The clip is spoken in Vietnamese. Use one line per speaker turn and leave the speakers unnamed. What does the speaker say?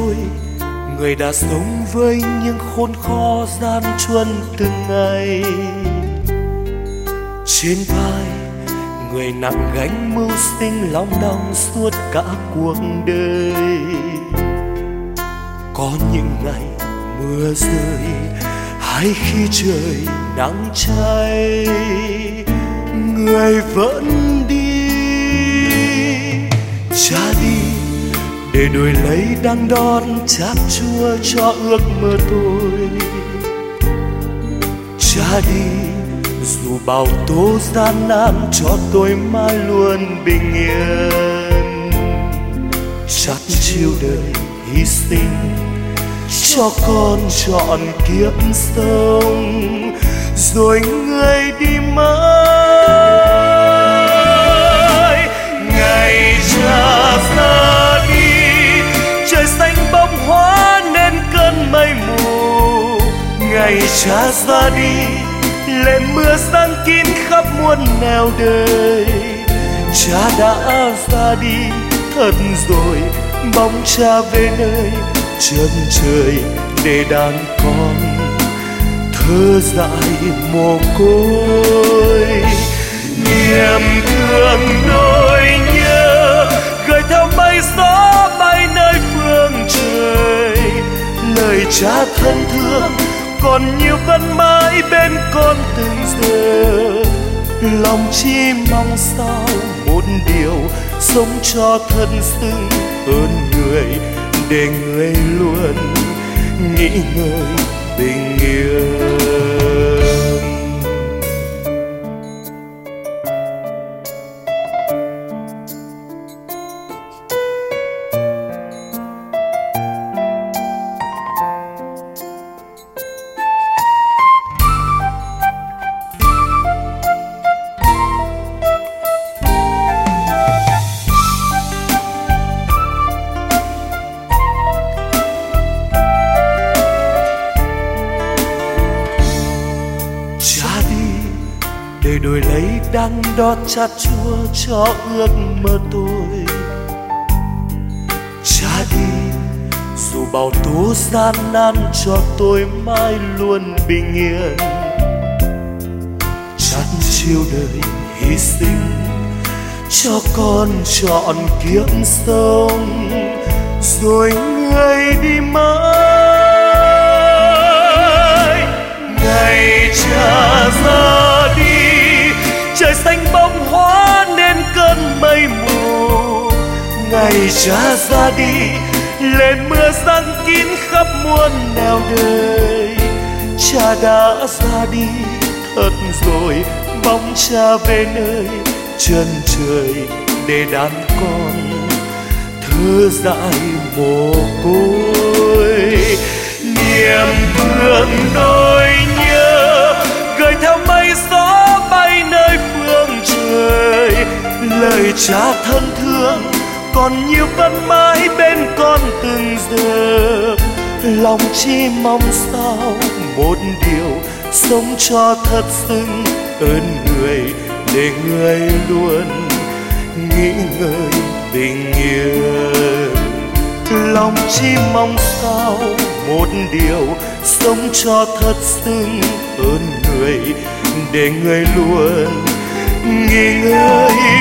tôi, người đã sống với những khốn khó gian truân từng ngày. Trên vai người nặng gánh mưu sinh long đong suốt cả cuộc đời. Có những ngày mưa rơi hay khi trời nắng cháy, người vẫn đi. Cha đi để đổi lấy đắng đón chát chua cho ước mơ tôi. Cha đi dù bao tố gian nan cho tôi mãi luôn bình yên. Chắt chiêu đời hy sinh cho con chọn kiếp sống, rồi người đi mãi. Ngày cha ra đi, trời xanh bông hóa nên cơn mây mù. Ngày cha ra đi, lệ mưa giăng kín khắp muôn nẻo đời. Cha đã ra đi thật rồi, bóng cha về nơi chân trời để đàn con thơ dại mồ côi. Niềm thương nỗi nhớ gửi theo mây gió bay nơi phương trời. Lời cha thân thương còn nhiều vẫn mãi bên con từng giờ. Lòng chỉ mong sao một điều, sống cho thân xứng hơn người, để người luôn nghĩ ngợi tình yêu. Để đổi lấy đắng đót chát chua cho ước mơ tôi. Cha đi dù bao tố gian nan cho tôi mãi luôn bình yên. Chắt chiêu đời hy sinh cho con chọn kiếp sống, rồi người đi mãi. Ngày cha ra đi, trời xanh bông hóa nên cơn mây mù. Ngày cha ra đi, lệ mưa giăng kín khắp muôn nẻo đời. Cha đã ra đi thật rồi, bóng cha về nơi chân trời để đàn con thơ dại mồ côi. Niềm thương nỗi nhớ gửi theo mây gió bay nơi phương trời. Lời cha thân thương còn nhiều vẫn mãi bên con từng giờ. Lòng chỉ mong sao một điều, sống cho thật xứng ơn người, để người luôn nghĩ ngợi tình yêu. Lòng chỉ mong sao một điều, sống cho thật xứng ơn người, để người luôn nghĩ ngợi